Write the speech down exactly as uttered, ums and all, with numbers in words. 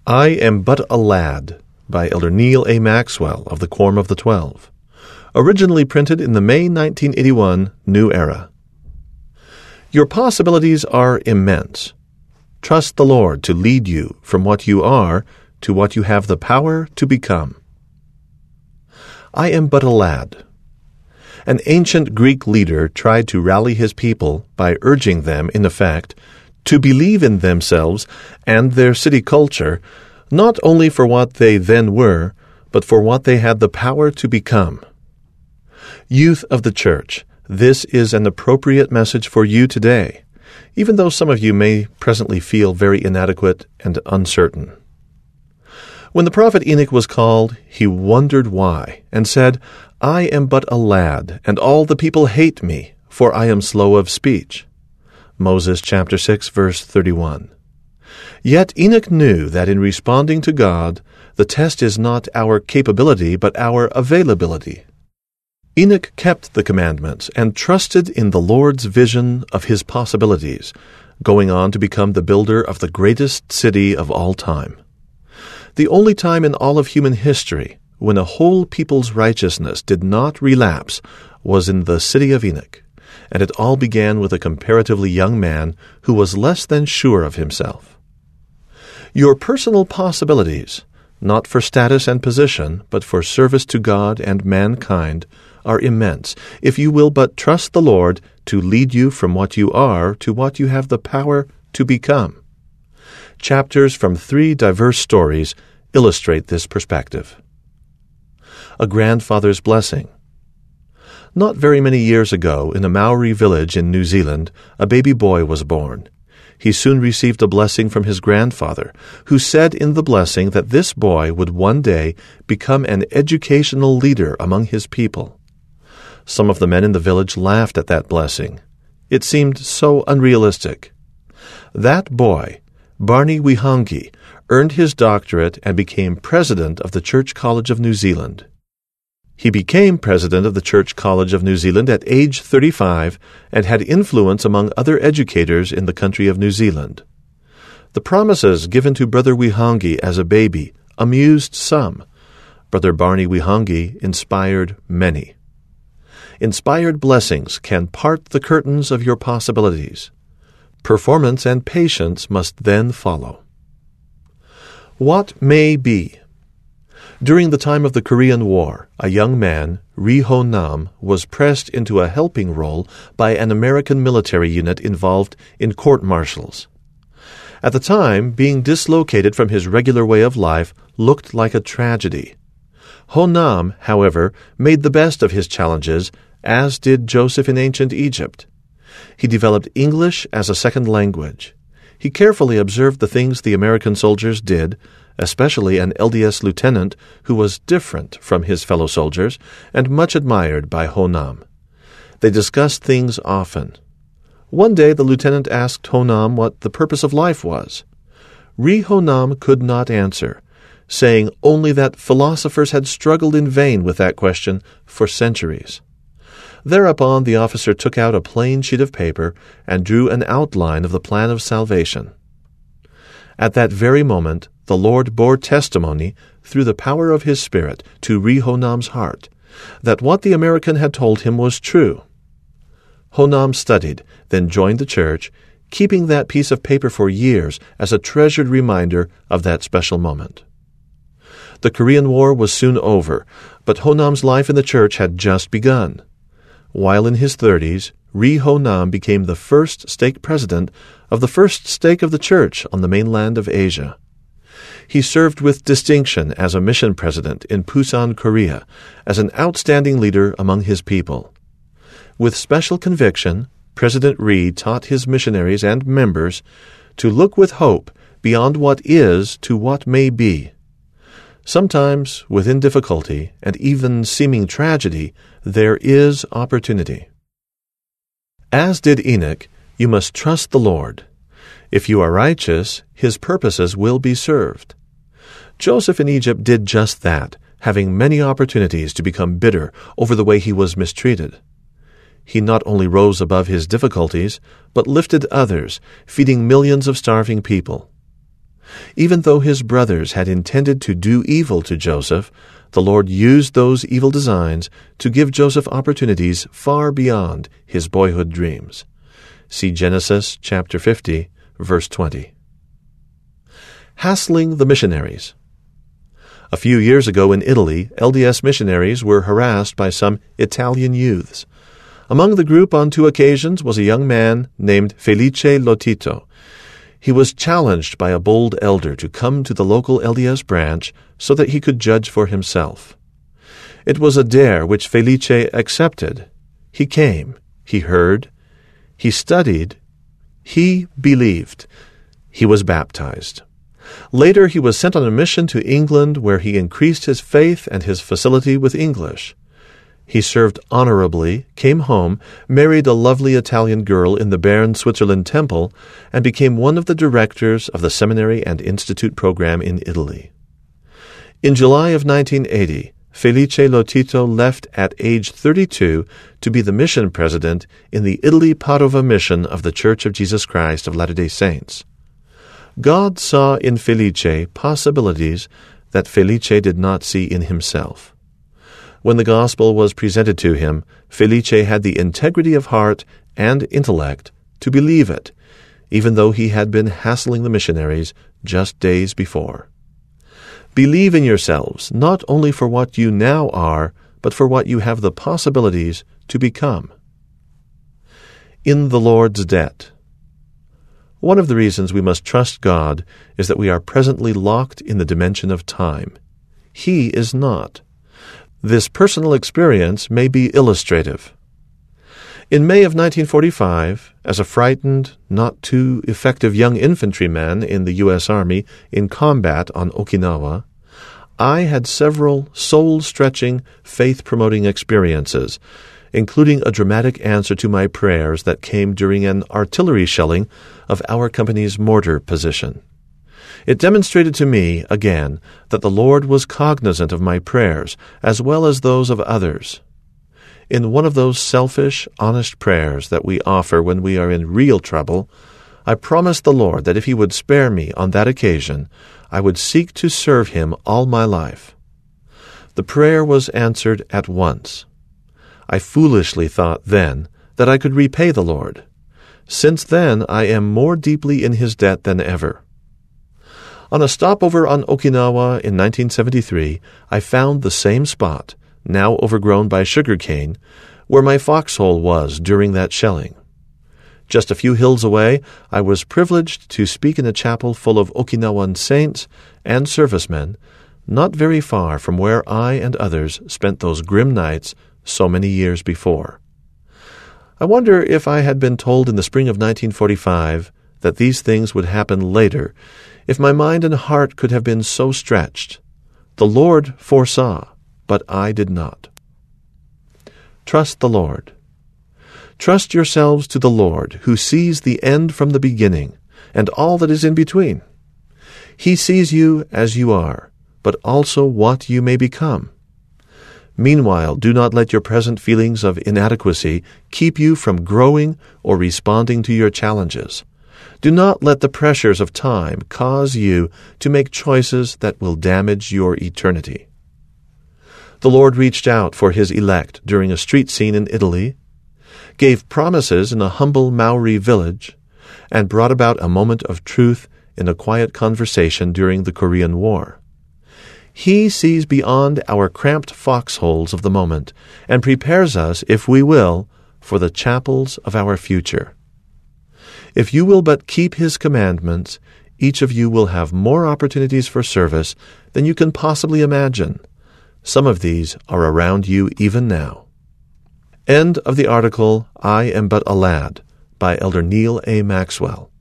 I Am But a Lad by Elder Neal A. Maxwell of the Quorum of the Twelve, originally printed in the May nineteen eighty-one New Era. Your possibilities are immense. Trust the Lord to lead you from what you are to what you have the power to become. I am but a lad. An ancient Greek leader tried to rally his people by urging them, in effect, to believe in themselves and their city culture, not only for what they then were, but for what they had the power to become. Youth of the Church, this is an appropriate message for you today, even though some of you may presently feel very inadequate and uncertain. When the prophet Enoch was called, he wondered why, and said, I am but a lad, and all the people hate me, for I am slow of speech. Moses chapter six, verse thirty-one. Yet Enoch knew that in responding to God, the test is not our capability, but our availability. Enoch kept the commandments and trusted in the Lord's vision of his possibilities, going on to become the builder of the greatest city of all time. The only time in all of human history when a whole people's righteousness did not relapse was in the city of Enoch, and it all began with a comparatively young man who was less than sure of himself. Your personal possibilities, not for status and position, but for service to God and mankind, are immense, if you will but trust the Lord to lead you from what you are to what you have the power to become. Chapters from three diverse stories illustrate this perspective. A grandfather's blessing. Not very many years ago, in a Maori village in New Zealand, a baby boy was born. He soon received a blessing from his grandfather, who said in the blessing that this boy would one day become an educational leader among his people. Some of the men in the village laughed at that blessing. It seemed so unrealistic. That boy, Barney Wihangi, earned his doctorate and became president of the Church College of New Zealand. He became president of the Church College of New Zealand at age thirty-five and had influence among other educators in the country of New Zealand. The promises given to Brother Wihangi as a baby amused some. Brother Barney Wihangi inspired many. Inspired blessings can part the curtains of your possibilities. Performance and patience must then follow. What may be? During the time of the Korean War, a young man, Ri Ho Nam, was pressed into a helping role by an American military unit involved in court-martials. At the time, being dislocated from his regular way of life looked like a tragedy. Ho Nam, however, made the best of his challenges, as did Joseph in ancient Egypt. He developed English as a second language. He carefully observed the things the American soldiers did, especially an L D S lieutenant who was different from his fellow soldiers and much admired by Ho Nam. They discussed things often. One day the lieutenant asked Ho Nam what the purpose of life was. Ri Ho Nam could not answer, saying only that philosophers had struggled in vain with that question for centuries. Thereupon the officer took out a plain sheet of paper and drew an outline of the plan of salvation. At that very moment, the Lord bore testimony, through the power of His Spirit, to Ri Ho Nam's heart, that what the American had told him was true. Ho Nam studied, then joined the church, keeping that piece of paper for years as a treasured reminder of that special moment. The Korean War was soon over, but Ho Nam's life in the church had just begun. While in his thirties, Ri Ho Nam became the first stake president of the first stake of the church on the mainland of Asia. He served with distinction as a mission president in Busan, Korea, as an outstanding leader among his people. With special conviction, President Ri taught his missionaries and members to look with hope beyond what is to what may be. Sometimes, within difficulty and even seeming tragedy, there is opportunity. As did Enoch, you must trust the Lord. If you are righteous, His purposes will be served. Joseph in Egypt did just that, having many opportunities to become bitter over the way he was mistreated. He not only rose above his difficulties, but lifted others, feeding millions of starving people. Even though his brothers had intended to do evil to Joseph, the Lord used those evil designs to give Joseph opportunities far beyond his boyhood dreams. See Genesis chapter fifty, verse twenty. Hassling the missionaries. A few years ago in Italy, L D S missionaries were harassed by some Italian youths. Among the group on two occasions was a young man named Felice Lotito. He was challenged by a bold elder to come to the local L D S branch so that he could judge for himself. It was a dare which Felice accepted. He came, he heard, he studied, he believed, he was baptized. Later he was sent on a mission to England where he increased his faith and his facility with English. He served honorably, came home, married a lovely Italian girl in the Bern, Switzerland temple, and became one of the directors of the seminary and institute program in Italy. In July of nineteen eighty, Felice Lotito left at age thirty-two to be the mission president in the Italy-Padova mission of the Church of Jesus Christ of Latter-day Saints. God saw in Felice possibilities that Felice did not see in himself. When the gospel was presented to him, Felice had the integrity of heart and intellect to believe it, even though he had been hassling the missionaries just days before. Believe in yourselves, not only for what you now are, but for what you have the possibilities to become. In the Lord's debt. One of the reasons we must trust God is that we are presently locked in the dimension of time. He is not. This personal experience may be illustrative. In May of nineteen forty-five, as a frightened, not too effective young infantryman in the U S Army in combat on Okinawa, I had several soul-stretching, faith-promoting experiences, including a dramatic answer to my prayers that came during an artillery shelling of our company's mortar position. It demonstrated to me, again, that the Lord was cognizant of my prayers, as well as those of others. In one of those selfish, honest prayers that we offer when we are in real trouble, I promised the Lord that if He would spare me on that occasion, I would seek to serve Him all my life. The prayer was answered at once. I foolishly thought then that I could repay the Lord. Since then, I am more deeply in His debt than ever. On a stopover on Okinawa in nineteen seventy-three, I found the same spot, now overgrown by sugar cane, where my foxhole was during that shelling. Just a few hills away, I was privileged to speak in a chapel full of Okinawan saints and servicemen, not very far from where I and others spent those grim nights so many years before. I wonder if I had been told in the spring of nineteen forty-five that these things would happen later, if my mind and heart could have been so stretched. The Lord foresaw, but I did not. Trust the Lord. Trust yourselves to the Lord, who sees the end from the beginning, and all that is in between. He sees you as you are, but also what you may become. Meanwhile, do not let your present feelings of inadequacy keep you from growing or responding to your challenges. Do not let the pressures of time cause you to make choices that will damage your eternity. The Lord reached out for His elect during a street scene in Italy, gave promises in a humble Maori village, and brought about a moment of truth in a quiet conversation during the Korean War. He sees beyond our cramped foxholes of the moment and prepares us, if we will, for the chapels of our future. If you will but keep His commandments, each of you will have more opportunities for service than you can possibly imagine. Some of these are around you even now. End of the article, I Am But a Lad, by Elder Neil A. Maxwell.